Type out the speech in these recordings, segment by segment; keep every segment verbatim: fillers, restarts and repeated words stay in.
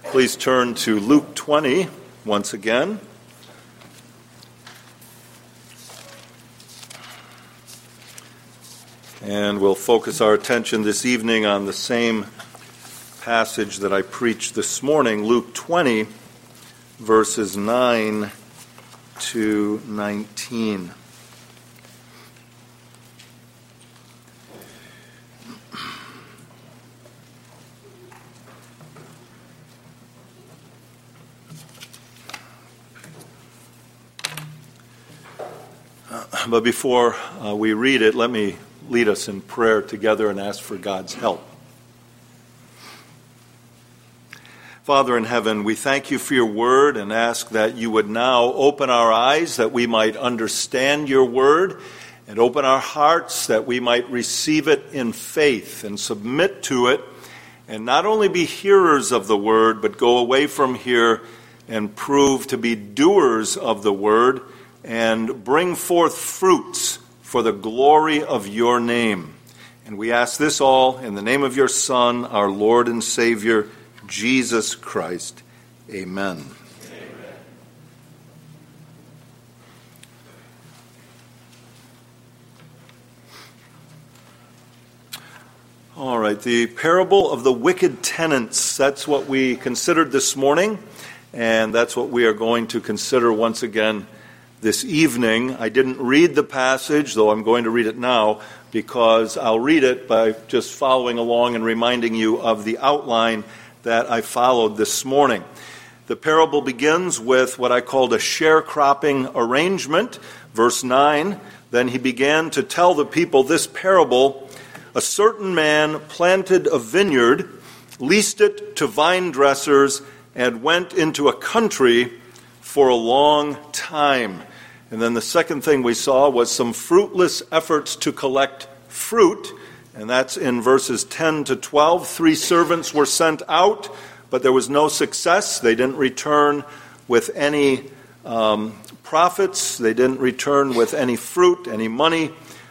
Please turn to Luke twenty once again. And we'll focus our attention this evening on the same passage that I preached this morning, Luke twenty, verses nine to nineteen. But before uh, we read it, let me lead us in prayer together and ask for God's help. Father in heaven, we thank you for your word and ask that you would now open our eyes that we might understand your word, and open our hearts that we might receive it in faith and submit to it, and not only be hearers of the word, but go away from here and prove to be doers of the word and bring forth fruits for the glory of your name. And we ask this all in the name of your Son, our Lord and Savior, Jesus Christ. Amen. Amen. All right, the parable of the wicked tenants. That's what we considered this morning, and that's what we are going to consider once again this evening. I didn't read the passage, though I'm going to read it now, because I'll read it by just following along and reminding you of the outline that I followed this morning. The parable begins with what I called a sharecropping arrangement. Verse nine, then he began to tell the people this parable. A certain man planted a vineyard, leased it to vine dressers, and went into a country for a long time. And then the second thing we saw was some fruitless efforts to collect fruit, and that's in verses ten to twelve. Three servants were sent out, but there was no success. They didn't return with any um, profits. They didn't return with any fruit, any money,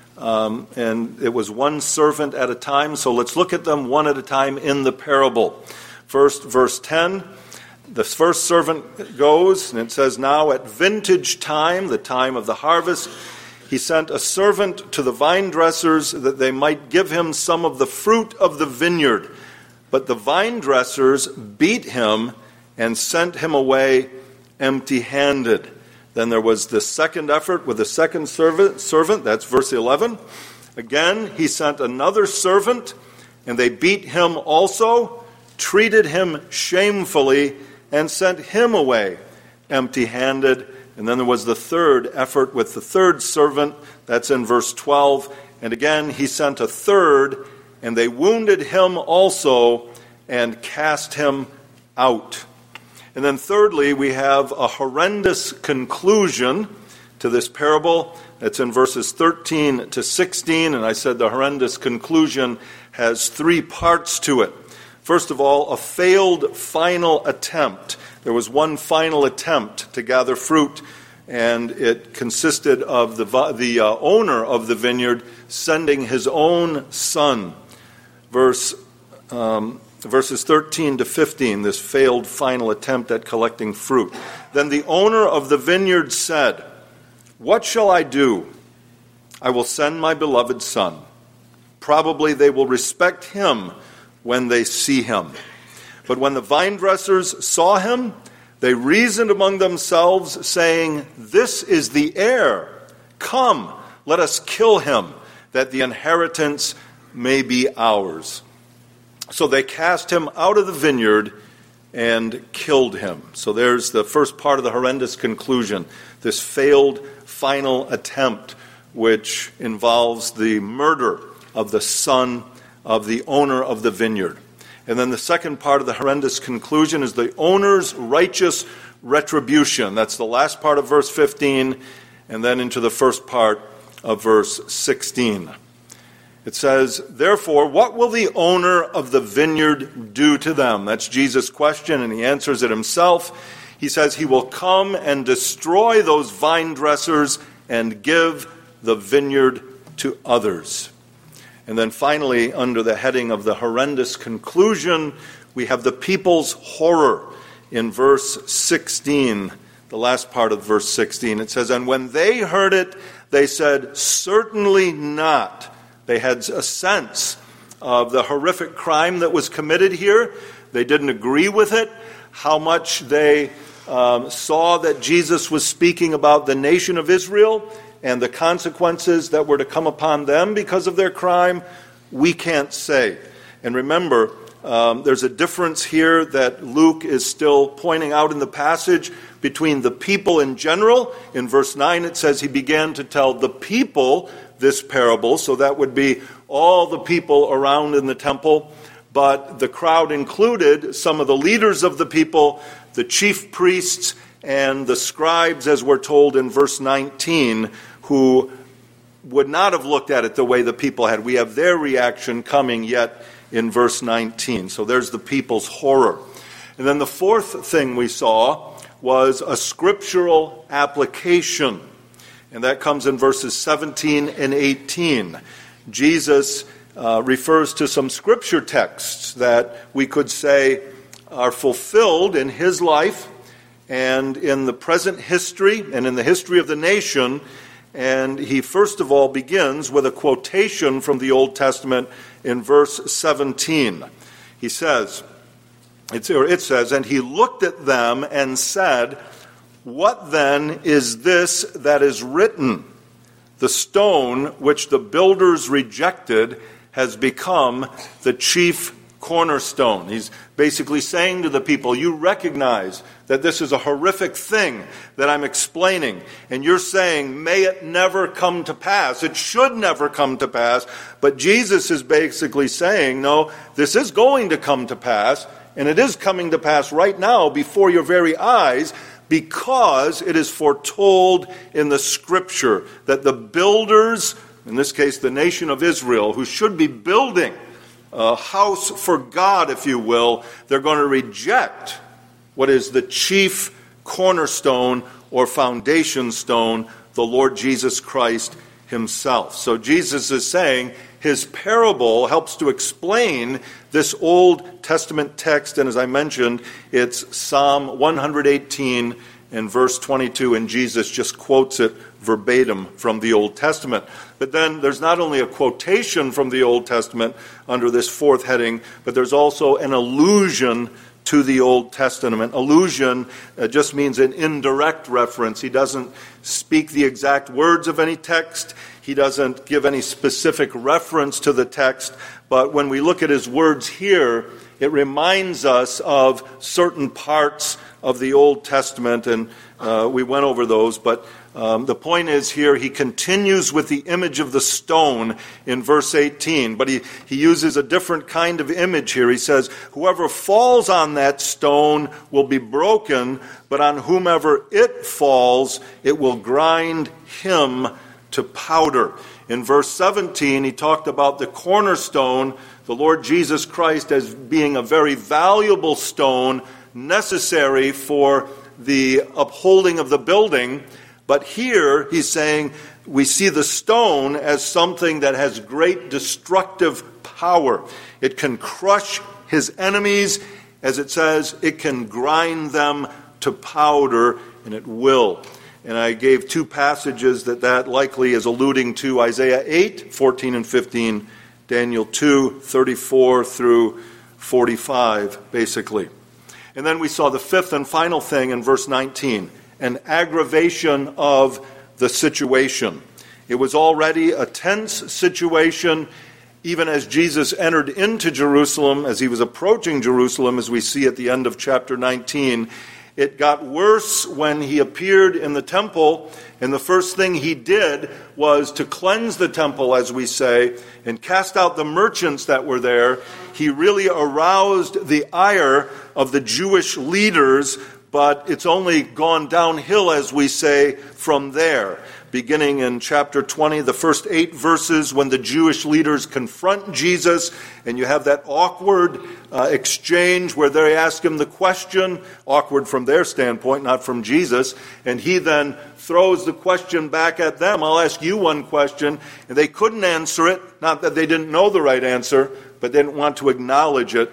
um, and it was one servant at a time. So let's look at them one at a time in the parable. First, verse ten. The first servant goes, and it says, now at vintage time, the time of the harvest, he sent a servant to the vine dressers that they might give him some of the fruit of the vineyard. But the vine dressers beat him and sent him away empty-handed. Then there was the second effort with the second servant, servant, that's verse eleven. Again, he sent another servant, and they beat him also, treated him shamefully, and sent him away empty-handed. And then there was the third effort with the third servant. That's in verse twelve. And again, he sent a third, and they wounded him also and cast him out. And then thirdly, we have a horrendous conclusion to this parable. It's in verses thirteen to sixteen. And I said the horrendous conclusion has three parts to it. First of all, a failed final attempt. There was one final attempt to gather fruit, and it consisted of the, the uh, owner of the vineyard sending his own son. Verse, um, verses thirteen to fifteen, this failed final attempt at collecting fruit. Then the owner of the vineyard said, what shall I do? I will send my beloved son. Probably they will respect him when they see him. But when the vine dressers saw him, they reasoned among themselves, saying, this is the heir. Come, let us kill him, that the inheritance may be ours. So they cast him out of the vineyard and killed him. So there's the first part of the horrendous conclusion, this failed final attempt, which involves the murder of the son of the owner of the vineyard. And then the second part of the horrendous conclusion is the owner's righteous retribution. That's the last part of verse fifteen, and then into the first part of verse sixteen. It says, therefore, what will the owner of the vineyard do to them? That's Jesus' question, and he answers it himself. He says he will come and destroy those vine dressers and give the vineyard to others. And then finally, under the heading of the horrendous conclusion, we have the people's horror in verse sixteen, the last part of verse sixteen. It says, "And when they heard it, they said, 'Certainly not.'" They had a sense of the horrific crime that was committed here. They didn't agree with it. How much they um, saw that Jesus was speaking about the nation of Israel and the consequences that were to come upon them because of their crime, we can't say. And remember, um, there's a difference here that Luke is still pointing out in the passage between the people in general. In verse nine it says he began to tell the people this parable, so that would be all the people around in the temple. But the crowd included some of the leaders of the people, the chief priests, and the scribes, as we're told in verse nineteen, who would not have looked at it the way the people had. We have their reaction coming yet in verse nineteen. So there's the people's horror. And then the fourth thing we saw was a scriptural application. And that comes in verses seventeen and eighteen. Jesus uh, refers to some scripture texts that we could say are fulfilled in his life and in the present history and in the history of the nation. And he first of all begins with a quotation from the Old Testament in verse seventeen. He says, it's, or it says, "And he looked at them and said, 'What then is this that is written? The stone which the builders rejected has become the chief cornerstone.'" He's basically saying to the people, you recognize that this is a horrific thing that I'm explaining, and you're saying, may it never come to pass. It should never come to pass. But Jesus is basically saying, no, this is going to come to pass, and it is coming to pass right now before your very eyes, because it is foretold in the Scripture that the builders, in this case the nation of Israel, who should be building a house for God, if you will, they're going to reject what is the chief cornerstone or foundation stone, the Lord Jesus Christ himself. So Jesus is saying his parable helps to explain this Old Testament text, and as I mentioned, it's Psalm one eighteen and verse twenty-two, and Jesus just quotes it verbatim from the Old Testament. But then there's not only a quotation from the Old Testament under this fourth heading, but there's also an allusion to the Old Testament. Allusion uh, just means an indirect reference. He doesn't speak the exact words of any text. He doesn't give any specific reference to the text. But when we look at his words here, it reminds us of certain parts of the Old Testament, and uh, we went over those. But um, the point is here, he continues with the image of the stone in verse eighteen. But he, he uses a different kind of image here. He says, whoever falls on that stone will be broken, but on whomever it falls, it will grind him to powder. In verse seventeen, he talked about the cornerstone, the Lord Jesus Christ, as being a very valuable stone necessary for the upholding of the building. But here he's saying we see the stone as something that has great destructive power. It can crush his enemies. As it says, it can grind them to powder, and it will. And I gave two passages that that likely is alluding to: Isaiah eight, fourteen and fifteen, Daniel two, thirty-four through forty-five, basically. And then we saw the fifth and final thing in verse nineteen, an aggravation of the situation. It was already a tense situation, even as Jesus entered into Jerusalem, as he was approaching Jerusalem, as we see at the end of chapter nineteen. It got worse when he appeared in the temple, and the first thing he did was to cleanse the temple, as we say, and cast out the merchants that were there. He really aroused the ire of the Jewish leaders, but it's only gone downhill, as we say, from there. Beginning in chapter twenty, the first eight verses, when the Jewish leaders confront Jesus, and you have that awkward uh, exchange where they ask him the question, awkward from their standpoint, not from Jesus, and he then throws the question back at them. I'll ask you one question, and they couldn't answer it, not that they didn't know the right answer, but they didn't want to acknowledge it.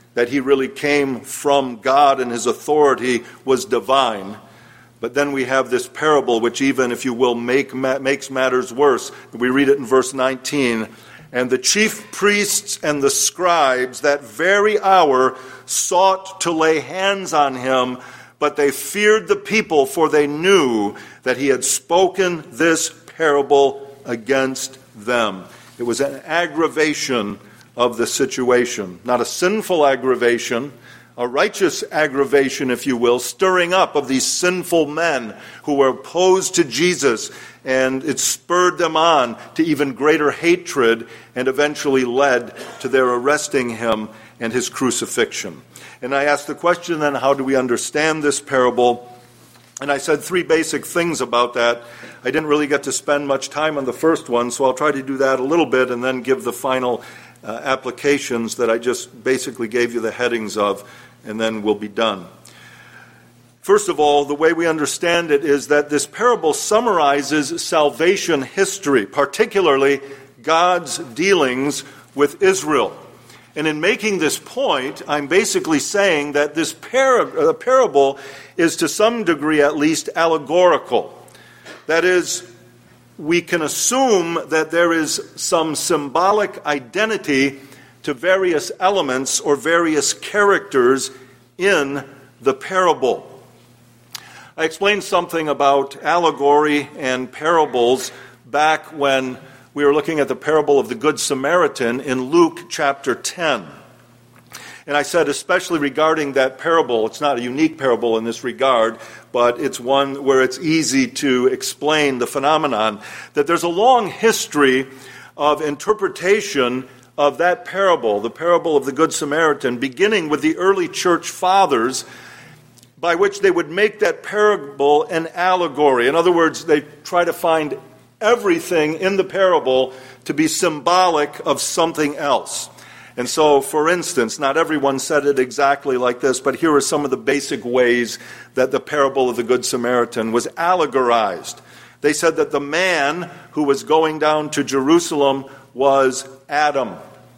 that he really came from God and his authority was divine. But then we have this parable, which even, if you will, make, makes matters worse. We read it in verse nineteen. And the chief priests and the scribes that very hour sought to lay hands on him, but they feared the people, for they knew that he had spoken this parable against them. It was an aggravation of the situation, not a sinful aggravation, a righteous aggravation, if you will, stirring up of these sinful men who were opposed to Jesus, and it spurred them on to even greater hatred and eventually led to their arresting him and his crucifixion. And I asked the question then, how do we understand this parable? And I said three basic things about that. I didn't really get to spend much time on the first one, so I'll try to do that a little bit and then give the final uh, applications that I just basically gave you the headings of, and then we'll be done. First of all, the way we understand it is that this parable summarizes salvation history, particularly God's dealings with Israel. And in making this point, I'm basically saying that this par- parable is to some degree at least allegorical. That is, we can assume that there is some symbolic identity to various elements or various characters in the parable. I explained something about allegory and parables back when we were looking at the parable of the Good Samaritan in Luke chapter ten. And I said, especially regarding that parable, it's not a unique parable in this regard, but it's one where it's easy to explain the phenomenon, that there's a long history of interpretation of that parable, the parable of the Good Samaritan, beginning with the early church fathers, by which they would make that parable an allegory. In other words, they try to find everything in the parable to be symbolic of something else. And so, for instance, not everyone said it exactly like this, but here are some of the basic ways that the parable of the Good Samaritan was allegorized. They said that the man who was going down to Jerusalem was Adam,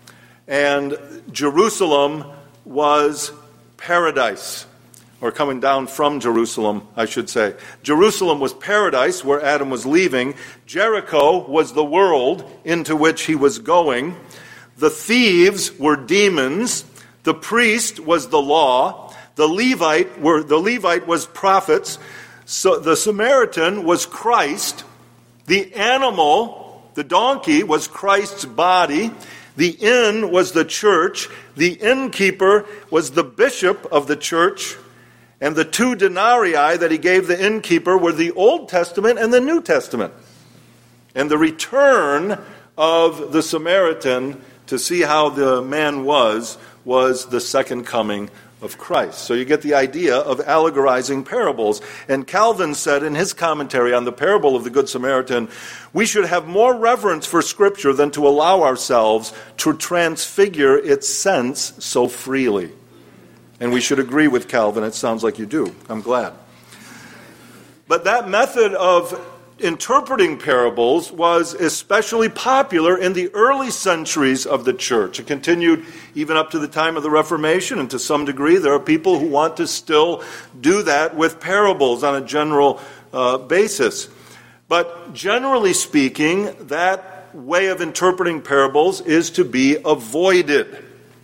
and Jerusalem was paradise. Or coming down from Jerusalem, I should say. Jerusalem was paradise, where Adam was leaving. Jericho was the world into which he was going. The thieves were demons. The priest was the law. The Levite were the Levite was prophets. So the Samaritan was Christ. The animal, the donkey, was Christ's body. The inn was the church. The innkeeper was the bishop of the church. And the two denarii that he gave the innkeeper were the Old Testament and the New Testament. And the return of the Samaritan to see how the man was, was the second coming of Christ. So you get the idea of allegorizing parables. And Calvin said in his commentary on the parable of the Good Samaritan, we should have more reverence for Scripture than to allow ourselves to transfigure its sense so freely. And we should agree with Calvin. It sounds like you do. I'm glad. But that method of interpreting parables was especially popular in the early centuries of the church. It continued even up to the time of the Reformation, and to some degree there are people who want to still do that with parables on a general uh, basis. But generally speaking, that way of interpreting parables is to be avoided.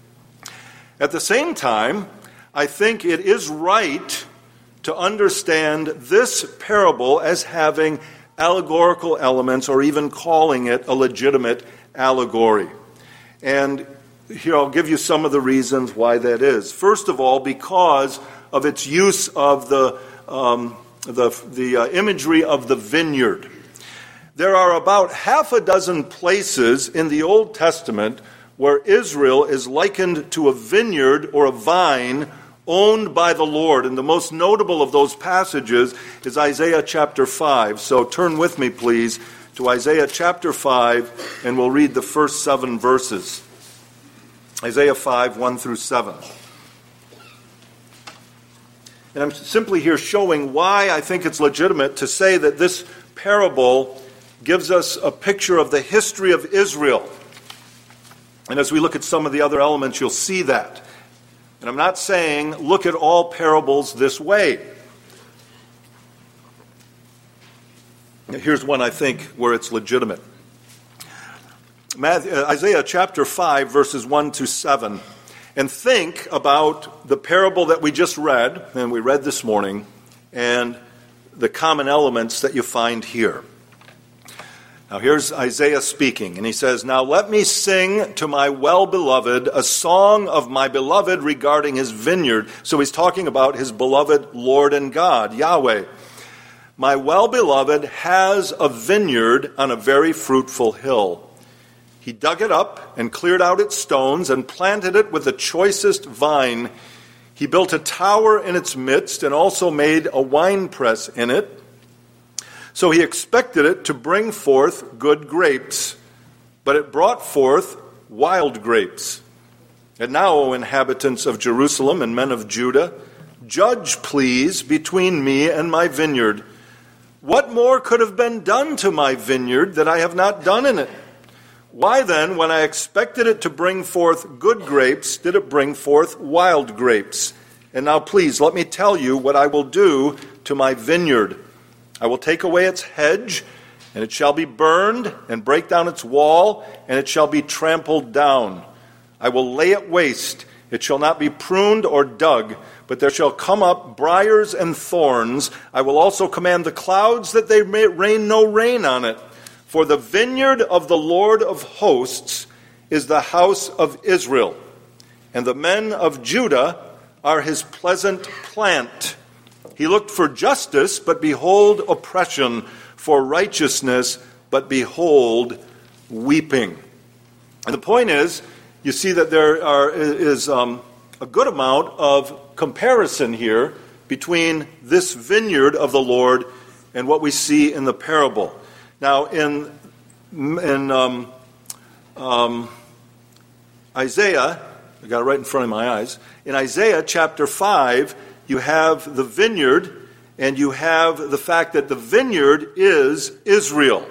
At the same time, I think it is right to understand this parable as having allegorical elements, or even calling it a legitimate allegory. And here I'll give you some of the reasons why that is. First of all, because of its use of the, um, the, the uh, imagery of the vineyard. There are about half a dozen places in the Old Testament where Israel is likened to a vineyard or a vine owned by the Lord. And the most notable of those passages is Isaiah chapter five. So turn with me, please, to Isaiah chapter five, and we'll read the first seven verses. Isaiah five, one through seven. And I'm simply here showing why I think it's legitimate to say that this parable gives us a picture of the history of Israel. And as we look at some of the other elements, you'll see that. And I'm not saying look at all parables this way. Here's one I think where it's legitimate. Matthew, uh, Isaiah chapter five, verses one to seven. And think about the parable that we just read, and we read this morning, and the common elements that you find here. Now here's Isaiah speaking, and he says, "Now let me sing to my well-beloved a song of my beloved regarding his vineyard." So he's talking about his beloved Lord and God, Yahweh. "My well-beloved has a vineyard on a very fruitful hill. He dug it up and cleared out its stones and planted it with the choicest vine. He built a tower in its midst and also made a winepress in it. So he expected it to bring forth good grapes, but it brought forth wild grapes. And now, O inhabitants of Jerusalem and men of Judah, judge, please, between me and my vineyard. What more could have been done to my vineyard that I have not done in it? Why then, when I expected it to bring forth good grapes, did it bring forth wild grapes? And now please, let me tell you what I will do to my vineyard. I will take away its hedge, and it shall be burned, and break down its wall, and it shall be trampled down. I will lay it waste. It shall not be pruned or dug, but there shall come up briars and thorns. I will also command the clouds that they may rain no rain on it. For the vineyard of the Lord of hosts is the house of Israel, and the men of Judah are his pleasant plant. He looked for justice, but behold oppression, for righteousness, but behold weeping." And the point is, you see that there are, is um, a good amount of comparison here between this vineyard of the Lord and what we see in the parable. Now, in in um, um, Isaiah, I got it right in front of my eyes. In Isaiah chapter five, you have the vineyard, and you have the fact that the vineyard is Israel.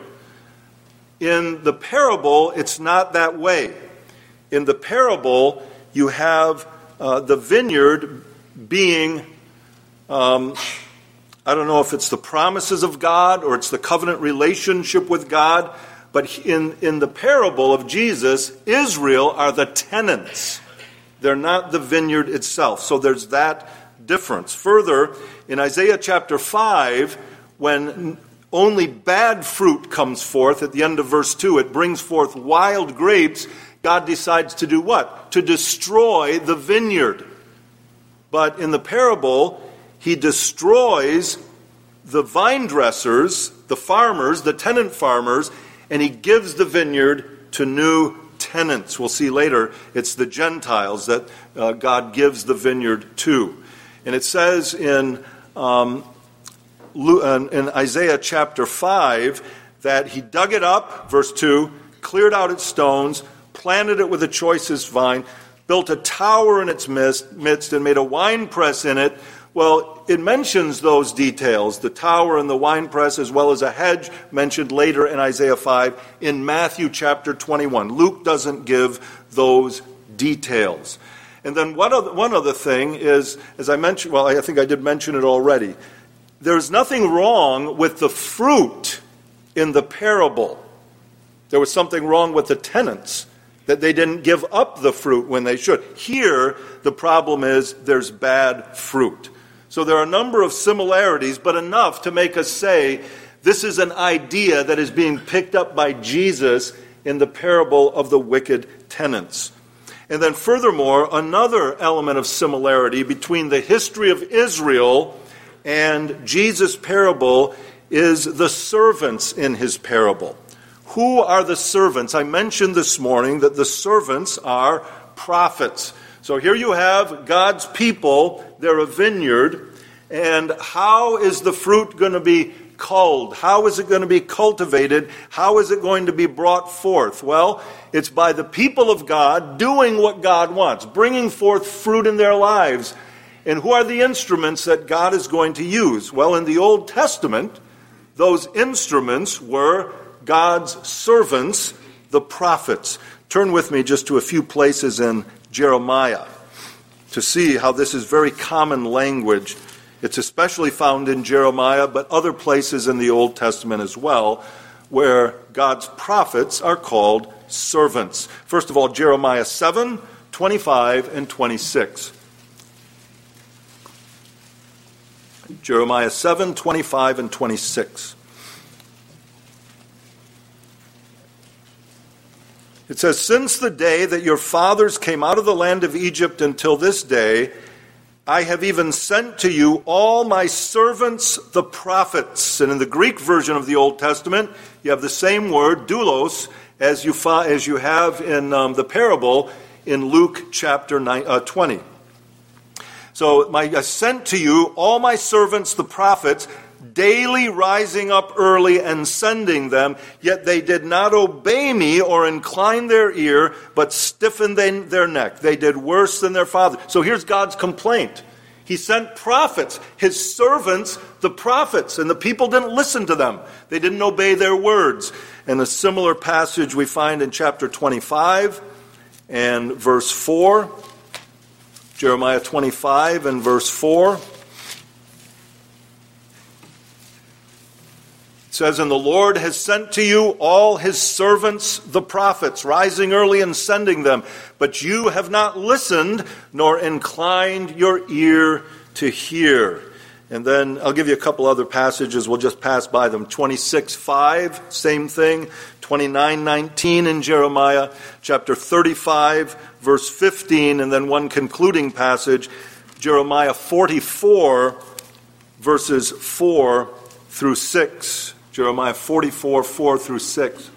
In the parable, it's not that way. In the parable, you have uh, the vineyard being Um, I don't know if it's the promises of God or it's the covenant relationship with God, but in, in the parable of Jesus, Israel are the tenants. They're not the vineyard itself. So there's that difference. Further, in Isaiah chapter five, when only bad fruit comes forth, at the end of verse two, it brings forth wild grapes, God decides to do what? To destroy the vineyard. But in the parable, he destroys the vine dressers, the farmers, the tenant farmers, and he gives the vineyard to new tenants. We'll see later it's the Gentiles that uh, God gives the vineyard to. And it says in, um, in Isaiah chapter five that he dug it up, verse two, cleared out its stones, planted it with the choicest vine, built a tower in its midst, and made a winepress in it. Well, it mentions those details, the tower and the winepress, as well as a hedge mentioned later in Isaiah five, in Matthew chapter twenty-one. Luke doesn't give those details. And then one other, one other thing is, as I mentioned, well, I think I did mention it already, there's nothing wrong with the fruit in the parable. There was something wrong with the tenants, that they didn't give up the fruit when they should. Here, the problem is there's bad fruit. So there are a number of similarities, but enough to make us say this is an idea that is being picked up by Jesus in the parable of the wicked tenants. And then furthermore, another element of similarity between the history of Israel and Jesus' parable is the servants in his parable. Who are the servants? I mentioned this morning that the servants are prophets. So here you have God's people, they're a vineyard, and how is the fruit going to be culled? How is it going to be cultivated? How is it going to be brought forth? Well, it's by the people of God doing what God wants, bringing forth fruit in their lives. And who are the instruments that God is going to use? Well, in the Old Testament, those instruments were God's servants, the prophets. Turn with me just to a few places in Jeremiah. to see how this is very common language. It's especially found in Jeremiah, but other places in the Old Testament as well, where God's prophets are called servants. First of all, Jeremiah seven, twenty-five, and twenty-six. Jeremiah seven, twenty-five, and twenty-six. It says, "Since the day that your fathers came out of the land of Egypt until this day, I have even sent to you all my servants, the prophets." And in the Greek version of the Old Testament, you have the same word, doulos, as you, fa- as you have in um, the parable in Luke chapter nine, uh, twenty. So my, I sent to you all my servants, the prophets, daily rising up early and sending them, yet they did not obey me or incline their ear, but stiffened their neck. They did worse than their father. So here's God's complaint. He sent prophets, his servants, the prophets, and the people didn't listen to them. They didn't obey their words. And a similar passage we find in chapter twenty-five and verse four. Jeremiah twenty-five and verse four. It says, "And the Lord has sent to you all his servants, the prophets, rising early and sending them. But you have not listened, nor inclined your ear to hear." And then I'll give you a couple other passages. We'll just pass by them. twenty-six five, same thing. twenty-nine nineteen in Jeremiah. Chapter thirty-five, verse fifteen. And then one concluding passage, Jeremiah forty-four, verses four through six. Jeremiah forty-four, four through six.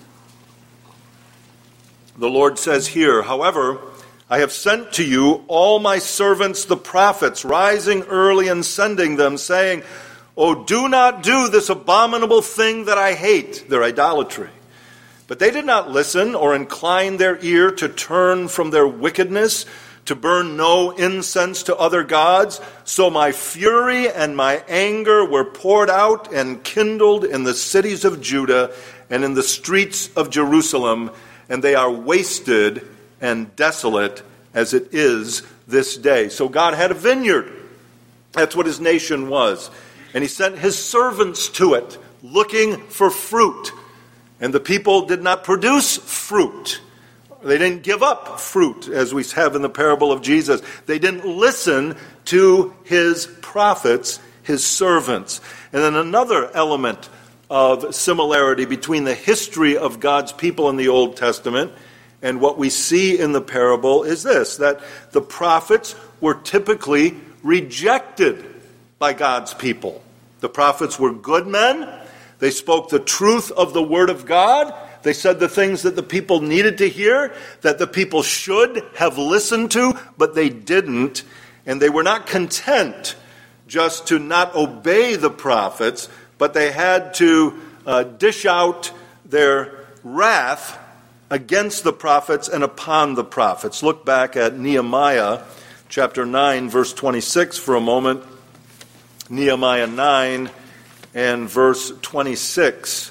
The Lord says here, "However, I have sent to you all my servants the prophets, rising early and sending them, saying, Oh, do not do this abominable thing that I hate," their idolatry. "But they did not listen or incline their ear to turn from their wickedness, to burn no incense to other gods. So my fury and my anger were poured out and kindled in the cities of Judah and in the streets of Jerusalem, and they are wasted and desolate as it is this day." So God had a vineyard. That's what his nation was. And he sent his servants to it, looking for fruit. And the people did not produce fruit. They didn't give up fruit, as we have in the parable of Jesus. They didn't listen to his prophets, his servants. And then another element of similarity between the history of God's people in the Old Testament and what we see in the parable is this, that the prophets were typically rejected by God's people. The prophets were good men. They spoke the truth of the Word of God. They said the things that the people needed to hear, that the people should have listened to, but they didn't. And they were not content just to not obey the prophets, but they had to uh, dish out their wrath against the prophets and upon the prophets. Look back at Nehemiah chapter nine, verse twenty-six for a moment. Nehemiah nine and verse twenty-six.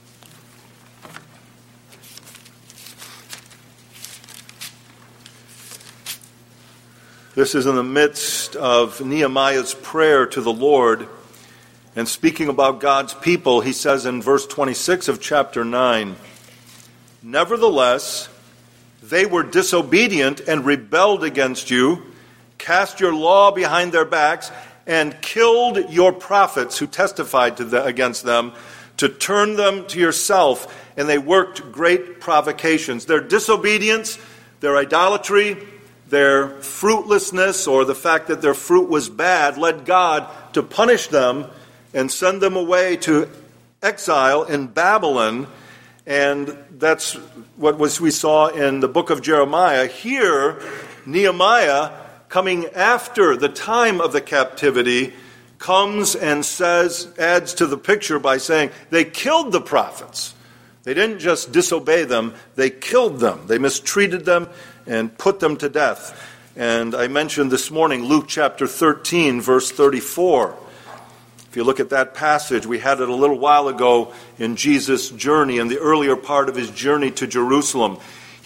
This is in the midst of Nehemiah's prayer to the Lord. And speaking about God's people, he says in verse twenty-six of chapter nine, "Nevertheless, they were disobedient and rebelled against you, cast your law behind their backs, and killed your prophets who testified to the, against them, to turn them to yourself, and they worked great provocations." Their disobedience, their idolatry, their fruitlessness, or the fact that their fruit was bad, led God to punish them and send them away to exile in Babylon. And that's what was we saw in the book of Jeremiah. Here, Nehemiah, coming after the time of the captivity, comes and says, adds to the picture by saying, they killed the prophets. They didn't just disobey them, they killed them. They mistreated them and put them to death. And I mentioned this morning Luke chapter thirteen, verse thirty-four. If you look at that passage, we had it a little while ago in Jesus' journey, in the earlier part of his journey to Jerusalem.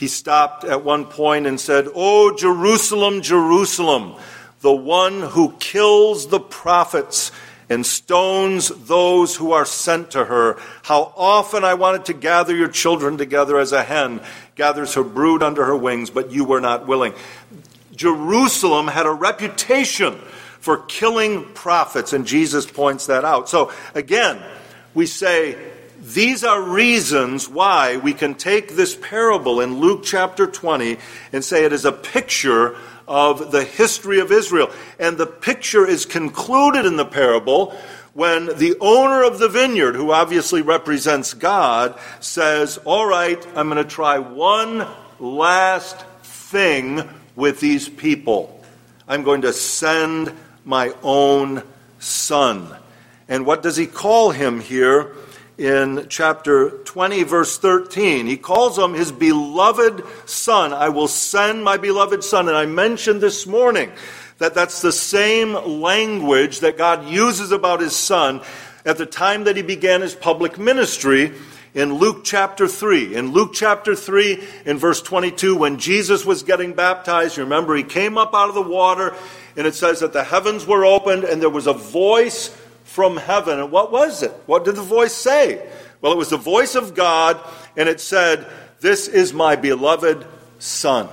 he stopped at one point and said, "O Jerusalem, Jerusalem, the one who kills the prophets and stones those who are sent to her. How often I wanted to gather your children together as a hen gathers her brood under her wings, but you were not willing." Jerusalem had a reputation for killing prophets, and Jesus points that out. So again, we say these are reasons why we can take this parable in Luke chapter twenty and say it is a picture of the history of Israel. And the picture is concluded in the parable when the owner of the vineyard, who obviously represents God, says, "All right, I'm going to try one last thing with these people. I'm going to send my own son." And what does he call him here in chapter twenty, verse thirteen? He calls him his beloved son. "I will send my beloved son." And I mentioned this morning that that's the same language that God uses about his son at the time that he began his public ministry in Luke chapter three. In Luke chapter three, in verse twenty-two, when Jesus was getting baptized, you remember he came up out of the water, and it says that the heavens were opened, and there was a voice from heaven. And what was it? What did the voice say? Well, it was the voice of God, and it said, "This is my beloved son."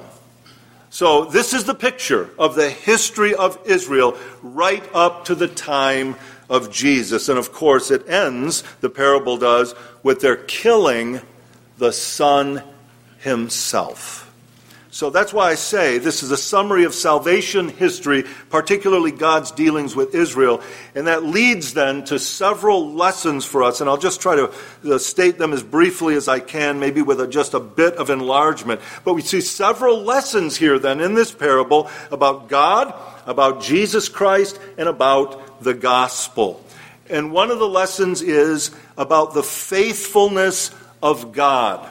So this is the picture of the history of Israel right up to the time of Jesus. And of course it ends, the parable does, with their killing the Son himself. So that's why I say this is a summary of salvation history, particularly God's dealings with Israel. And that leads then to several lessons for us. And I'll just try to uh, state them as briefly as I can, maybe with a, just a bit of enlargement. But we see several lessons here then in this parable about God, about Jesus Christ, and about the gospel. And one of the lessons is about the faithfulness of God.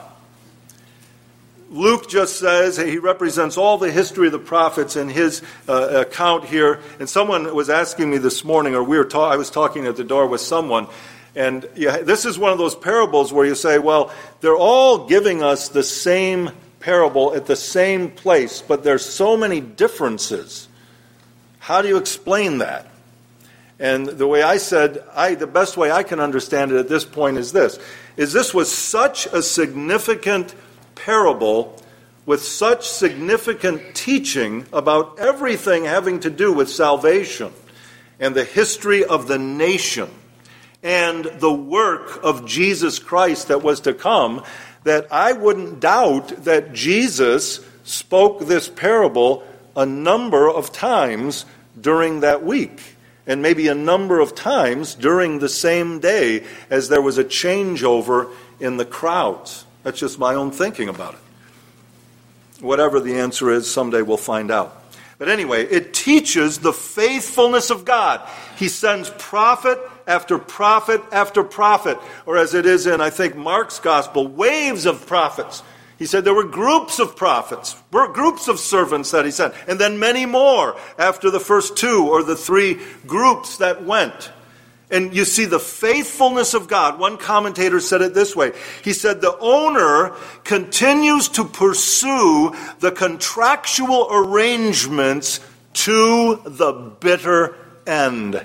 Luke just says he represents all the history of the prophets in his uh, account here. And someone was asking me this morning, or we were ta- I was talking at the door with someone, and yeah, this is one of those parables where you say, well, they're all giving us the same parable at the same place, but there's so many differences. How do you explain that? And the way I said, I the best way I can understand it at this point is this, is this was such a significant parable with such significant teaching about everything having to do with salvation and the history of the nation and the work of Jesus Christ that was to come, that I wouldn't doubt that Jesus spoke this parable a number of times during that week, and maybe a number of times during the same day as there was a changeover in the crowds. That's just my own thinking about it. Whatever the answer is, someday we'll find out. But anyway, it teaches the faithfulness of God. He sends prophet after prophet after prophet. Or as it is in, I think, Mark's gospel, waves of prophets. He said there were groups of prophets, were groups of servants that he sent, and then many more after the first two or the three groups that went. And you see the faithfulness of God. One commentator said it this way. He said the owner continues to pursue the contractual arrangements to the bitter end.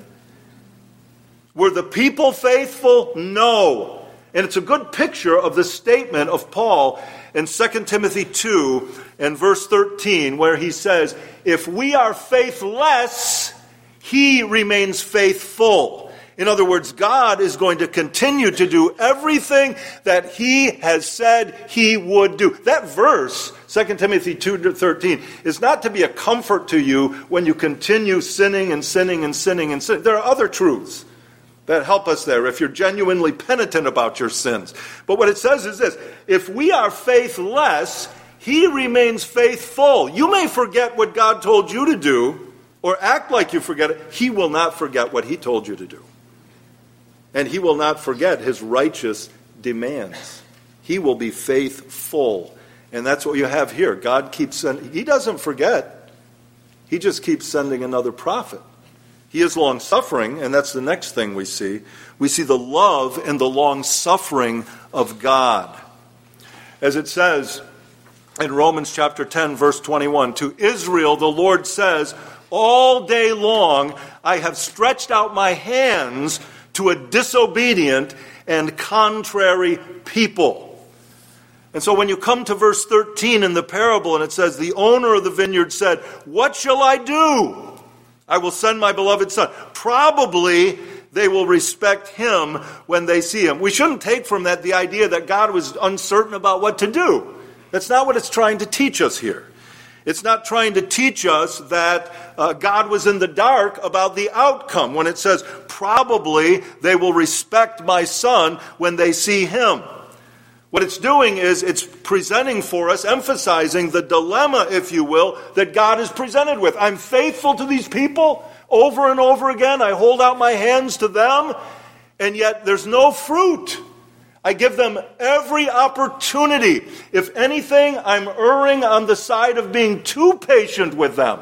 Were the people faithful? No. And it's a good picture of the statement of Paul in Second Timothy two and verse thirteen, where he says, if we are faithless, he remains faithful. In other words, God is going to continue to do everything that he has said he would do. That verse, Second Timothy two thirteen, is not to be a comfort to you when you continue sinning and sinning and sinning and sinning. There are other truths that help us there if you're genuinely penitent about your sins. But what it says is this, if we are faithless, he remains faithful. You may forget what God told you to do or act like you forget it. He will not forget what he told you to do. And he will not forget his righteous demands. He will be faithful. And that's what you have here. God keeps sending. He doesn't forget. He just keeps sending another prophet. He is long-suffering, and that's the next thing we see. We see the love and the long-suffering of God. As it says In Romans chapter ten, verse twenty-one, to Israel the Lord says, all day long I have stretched out my hands to a disobedient and contrary people. And so when you come to verse thirteen in the parable, and it says, the owner of the vineyard said, what shall I do? I will send my beloved son. Probably they will respect him when they see him. We shouldn't take from that the idea that God was uncertain about what to do. That's not what it's trying to teach us here. It's not trying to teach us that uh, God was in the dark about the outcome when it says, probably they will respect my son when they see him. What it's doing is it's presenting for us, emphasizing the dilemma, if you will, that God is presented with. I'm faithful to these people over and over again. I hold out my hands to them, and yet there's no fruit. I give them every opportunity. If anything, I'm erring on the side of being too patient with them,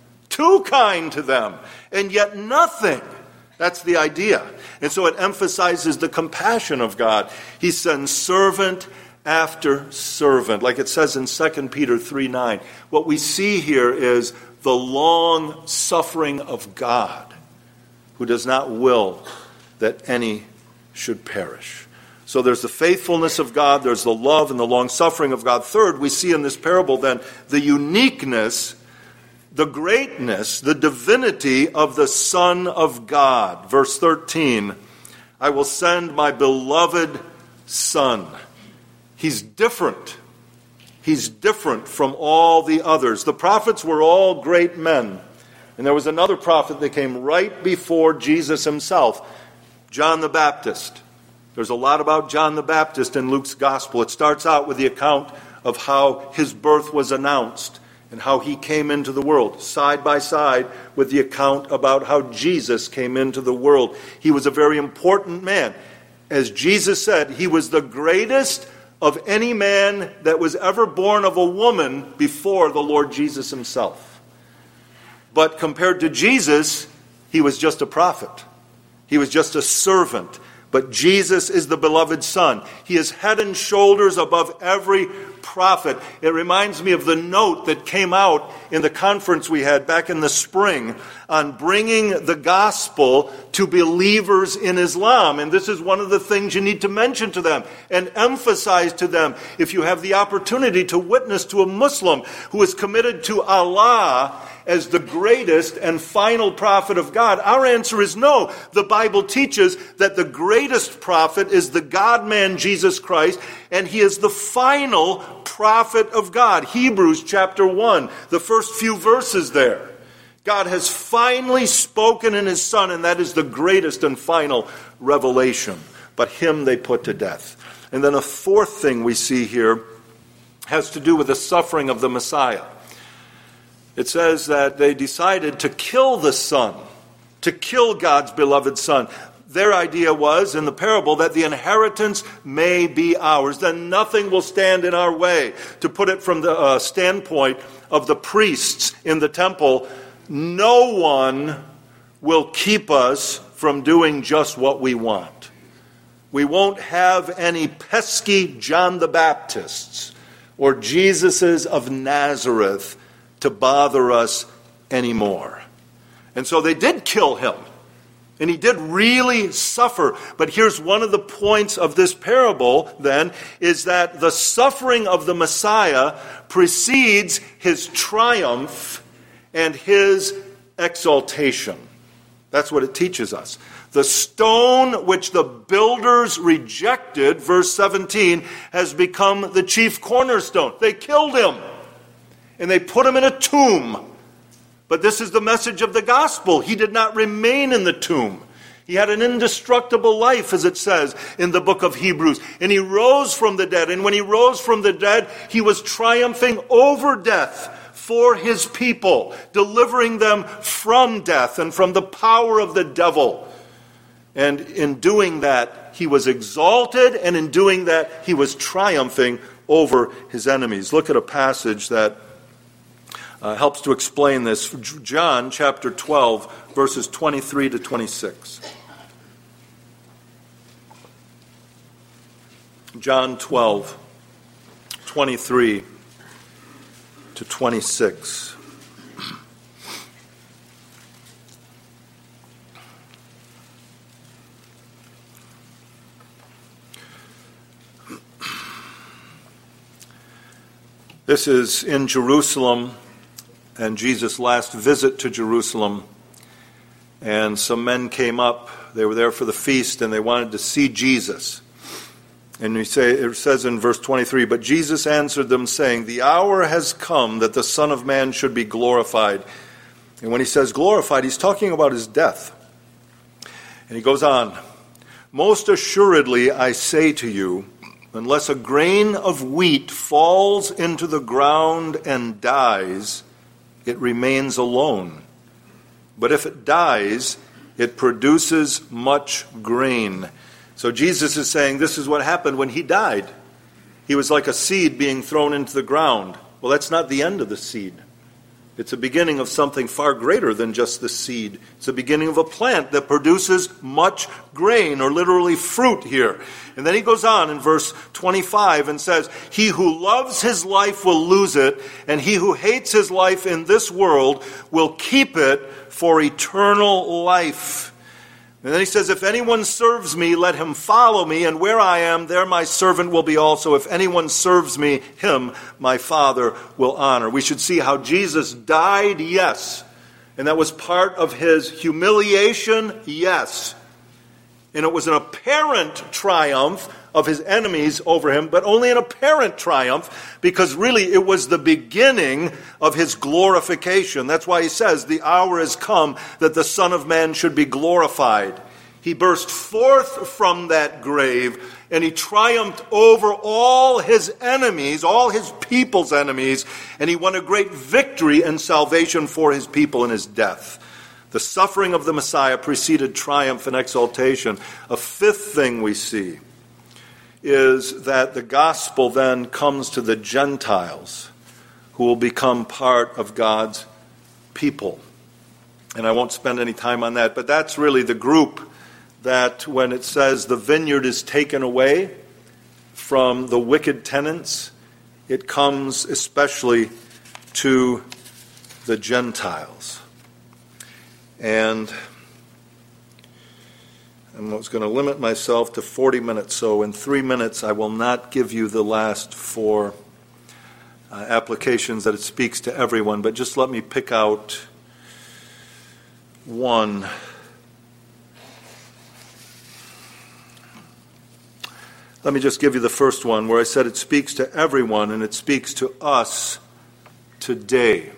too kind to them, and yet nothing. That's the idea. And so it emphasizes the compassion of God. He sends servant after servant, like it says in Second Peter three nine. What we see here is the long suffering of God, who does not will that any should perish. So there's the faithfulness of God, there's the love and the long suffering of God. Third, we see in this parable then the uniqueness, the greatness, the divinity of the Son of God. Verse thirteen, I will send my beloved Son. He's different. He's different from all the others. The prophets were all great men. And there was another prophet that came right before Jesus himself, John the Baptist. There's a lot about John the Baptist in Luke's gospel. It starts out with the account of how his birth was announced and how he came into the world, side by side with the account about how Jesus came into the world. He was a very important man. As Jesus said, he was the greatest of any man that was ever born of a woman before the Lord Jesus himself. But compared to Jesus, he was just a prophet. He was just a servant. But Jesus is the beloved Son. He is head and shoulders above every prophet. It reminds me of the note that came out in the conference we had back in the spring on bringing the gospel to believers in Islam. And this is one of the things you need to mention to them and emphasize to them if you have the opportunity to witness to a Muslim who is committed to Allah as the greatest and final prophet of God. Our answer is no. The Bible teaches that the greatest prophet is the God-man Jesus Christ, and he is the final prophet of God. Hebrews chapter one, the first few verses there. God has finally spoken in his Son, and that is the greatest and final revelation. But him they put to death. And then a fourth thing we see here has to do with the suffering of the Messiah. It says that they decided to kill the Son, to kill God's beloved Son. Their idea was, in the parable, that the inheritance may be ours. Then nothing will stand in our way. To put it from the uh, standpoint of the priests in the temple, no one will keep us from doing just what we want. We won't have any pesky John the Baptists or Jesuses of Nazareth to bother us anymore. And so they did kill him. And he did really suffer. But here's one of the points of this parable, then, is that the suffering of the Messiah precedes his triumph and his exaltation. That's what it teaches us. The stone which the builders rejected, verse seventeen, has become the chief cornerstone. They killed him. And they put him in a tomb. But this is the message of the gospel. He did not remain in the tomb. He had an indestructible life, as it says in the book of Hebrews. And he rose from the dead. And when he rose from the dead, he was triumphing over death for his people, delivering them from death and from the power of the devil. And in doing that, he was exalted. And in doing that, he was triumphing over his enemies. Look at a passage that Uh, helps to explain this. John chapter twelve, verses twenty-three to twenty-six. John twelve, twenty-three to twenty-six. This is in Jerusalem, and Jesus' last visit to Jerusalem. And some men came up. They were there for the feast, and they wanted to see Jesus. And we say, it says in verse twenty-three, "But Jesus answered them, saying, The hour has come that the Son of Man should be glorified." And when he says glorified, he's talking about his death. And he goes on, "Most assuredly I say to you, unless a grain of wheat falls into the ground and dies, it remains alone. But if it dies, it produces much grain." So Jesus is saying this is what happened when he died. He was like a seed being thrown into the ground. Well, that's not the end of the seed. It's a beginning of something far greater than just the seed. It's the beginning of a plant that produces much grain, or literally fruit here. And then he goes on in verse twenty-five and says, "He who loves his life will lose it, and he who hates his life in this world will keep it for eternal life." And then he says, "If anyone serves me, let him follow me, and where I am, there my servant will be also. If anyone serves me, him my Father will honor." We should see how Jesus died, yes. And that was part of his humiliation, yes. And it was an apparent triumph of his enemies over him, but only an apparent triumph, because really it was the beginning of his glorification. That's why he says, "The hour has come that the Son of Man should be glorified." He burst forth from that grave, and he triumphed over all his enemies, all his people's enemies, and he won a great victory and salvation for his people in his death. The suffering of the Messiah preceded triumph and exaltation. A fifth thing we see is that the gospel then comes to the Gentiles, who will become part of God's people. And I won't spend any time on that, but that's really the group that when it says the vineyard is taken away from the wicked tenants, it comes especially to the Gentiles. And I was going to limit myself to forty minutes, so in three minutes I will not give you the last four uh, applications that it speaks to everyone, but just let me pick out one. Let me just give you the first one, where I said it speaks to everyone, and it speaks to us today.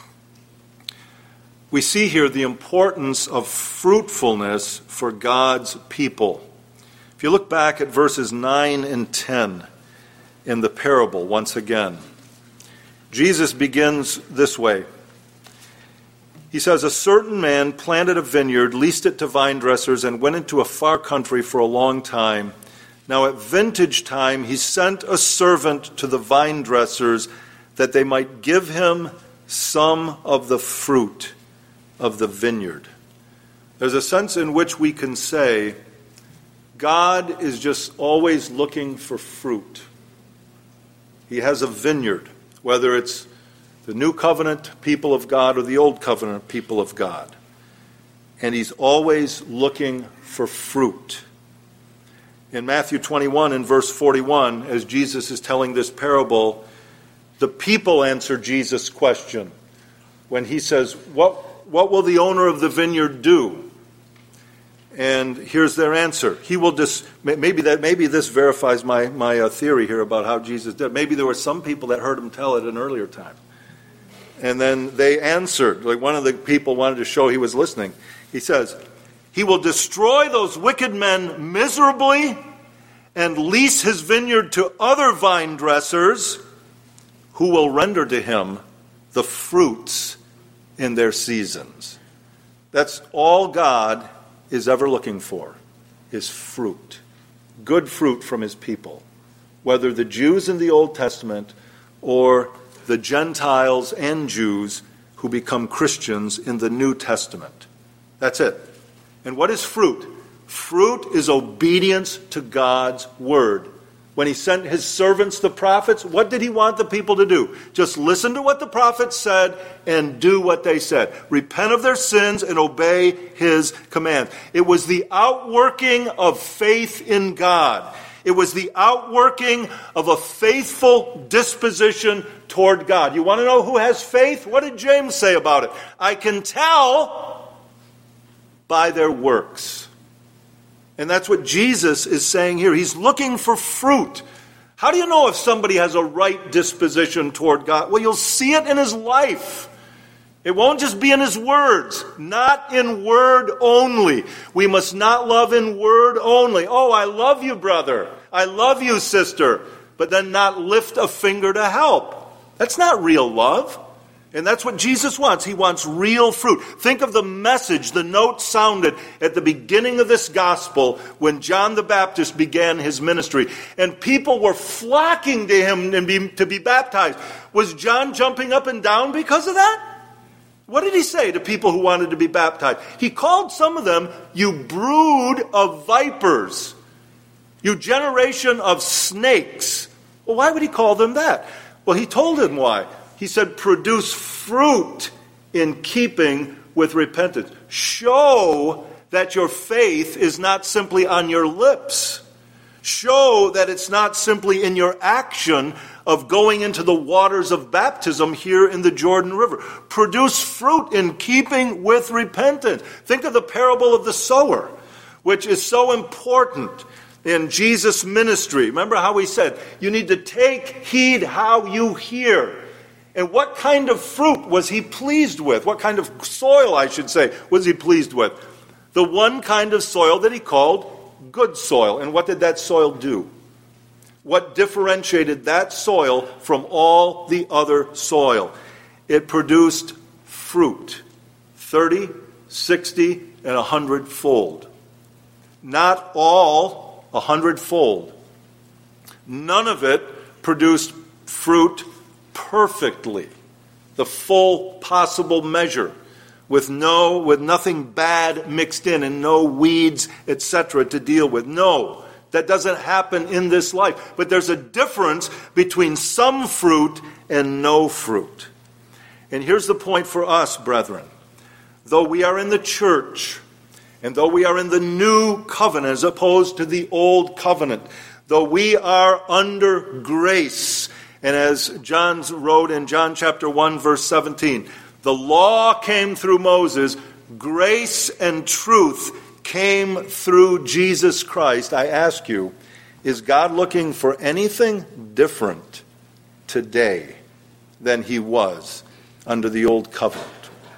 We see here the importance of fruitfulness for God's people. If you look back at verses nine and ten in the parable once again, Jesus begins this way. He says, "A certain man planted a vineyard, leased it to vine dressers, and went into a far country for a long time. Now at vintage time he sent a servant to the vine dressers that they might give him some of the fruit of the vineyard." There's a sense in which we can say God is just always looking for fruit. He has a vineyard, whether it's the new covenant people of God or the old covenant people of God. And he's always looking for fruit. In Matthew twenty-one and verse forty-one, as Jesus is telling this parable, the people answer Jesus' question when he says, What What will the owner of the vineyard do? And here's their answer. He will just, maybe that, maybe this verifies my, my uh, theory here about how Jesus did. Maybe there were some people that heard him tell it an earlier time. And then they answered. Like one of the people wanted to show he was listening. He says, "He will destroy those wicked men miserably and lease his vineyard to other vine dressers who will render to him the fruits in their seasons." That's all God is ever looking for, is fruit. Good fruit from his people. Whether the Jews in the Old Testament or the Gentiles and Jews who become Christians in the New Testament. That's it. And what is fruit? Fruit is obedience to God's word. When he sent his servants, the prophets, what did he want the people to do? Just listen to what the prophets said and do what they said. Repent of their sins and obey his command. It was the outworking of faith in God. It was the outworking of a faithful disposition toward God. You want to know who has faith? What did James say about it? I can tell by their works. And that's what Jesus is saying here. He's looking for fruit. How do you know if somebody has a right disposition toward God? Well, you'll see it in his life. It won't just be in his words. Not in word only. We must not love in word only. Oh, I love you, brother. I love you, sister. But then not lift a finger to help. That's not real love. And that's what Jesus wants. He wants real fruit. Think of the message, the note sounded at the beginning of this gospel when John the Baptist began his ministry. And people were flocking to him and be, to be baptized. Was John jumping up and down because of that? What did he say to people who wanted to be baptized? He called some of them, you brood of vipers, you generation of snakes. Well, why would he call them that? Well, he told them why. He said, produce fruit in keeping with repentance. Show that your faith is not simply on your lips. Show that it's not simply in your action of going into the waters of baptism here in the Jordan River. Produce fruit in keeping with repentance. Think of the parable of the sower, which is so important in Jesus' ministry. Remember how he said, you need to take heed how you hear. And what kind of fruit was he pleased with? What kind of soil, I should say, was he pleased with? The one kind of soil that he called good soil. And what did that soil do? What differentiated that soil from all the other soil? It produced fruit, thirty, sixty, and a hundredfold. Not all a hundredfold. None of it produced fruit perfectly, the full possible measure, with no, with nothing bad mixed in and no weeds, et cetera to deal with. No, that doesn't happen in this life. But there's a difference between some fruit and no fruit. And here's the point for us, brethren. Though we are in the church, and though we are in the new covenant as opposed to the old covenant, though we are under grace, and as John wrote in John chapter one, verse seventeen, the law came through Moses, grace and truth came through Jesus Christ. I ask you, is God looking for anything different today than he was under the old covenant?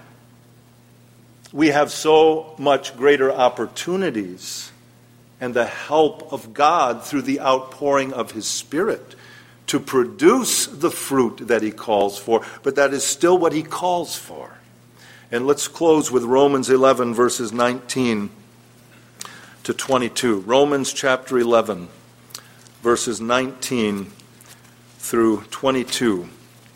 We have so much greater opportunities and the help of God through the outpouring of his Spirit to produce the fruit that he calls for, but that is still what he calls for. And let's close with Romans eleven, verses nineteen to twenty-two. Romans chapter eleven, verses nineteen through twenty-two.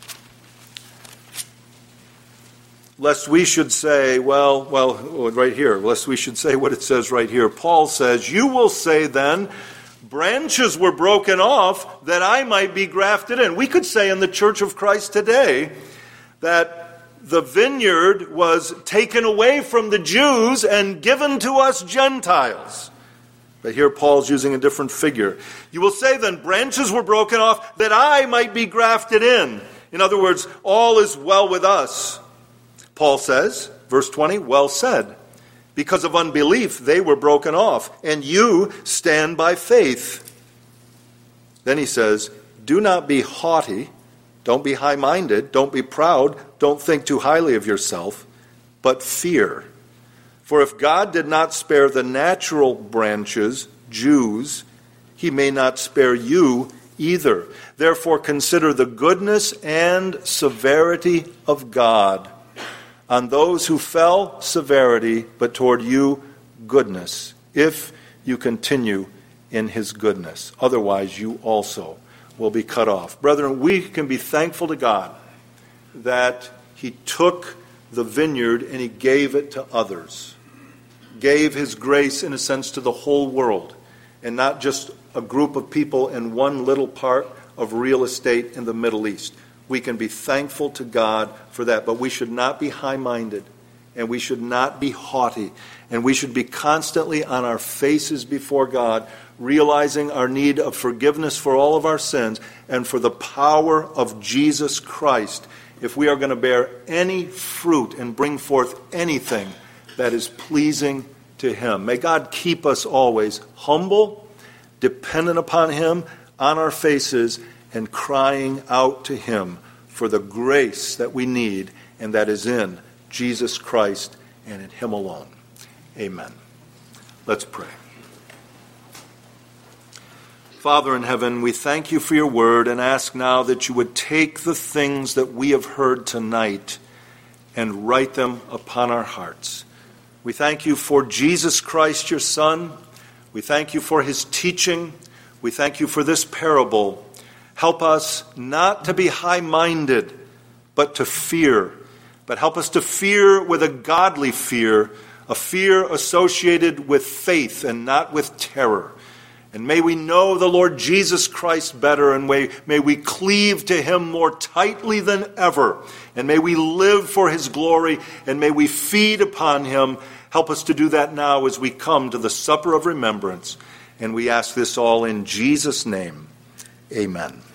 Lest we should say, well, well, right here, lest we should say what it says right here. Paul says, you will say then, branches were broken off that I might be grafted in. We could say in the Church of Christ today that the vineyard was taken away from the Jews and given to us Gentiles. But here Paul's using a different figure. You will say then, branches were broken off that I might be grafted in. In other words, all is well with us. Paul says, verse twenty, well said. Because of unbelief, they were broken off, and you stand by faith. Then he says, do not be haughty, don't be high-minded, don't be proud, don't think too highly of yourself, but fear. For if God did not spare the natural branches, Jews, he may not spare you either. Therefore consider the goodness and severity of God. On those who fell, severity, but toward you, goodness, if you continue in his goodness. Otherwise, you also will be cut off. Brethren, we can be thankful to God that he took the vineyard and he gave it to others. Gave his grace, in a sense, to the whole world, and not just a group of people in one little part of real estate in the Middle East. We can be thankful to God for that, but we should not be high-minded, and we should not be haughty, and we should be constantly on our faces before God, realizing our need of forgiveness for all of our sins and for the power of Jesus Christ if we are going to bear any fruit and bring forth anything that is pleasing to Him. May God keep us always humble, dependent upon Him, on our faces, and crying out to Him for the grace that we need, and that is in Jesus Christ and in Him alone. Amen. Let's pray. Father in heaven, we thank you for your word and ask now that you would take the things that we have heard tonight and write them upon our hearts. We thank you for Jesus Christ, your Son. We thank you for his teaching. We thank you for this parable. Help us not to be high-minded, but to fear. But help us to fear with a godly fear, a fear associated with faith and not with terror. And may we know the Lord Jesus Christ better, and may, may we cleave to him more tightly than ever. And may we live for his glory, and may we feed upon him. Help us to do that now as we come to the supper of remembrance. And we ask this all in Jesus' name. Amen.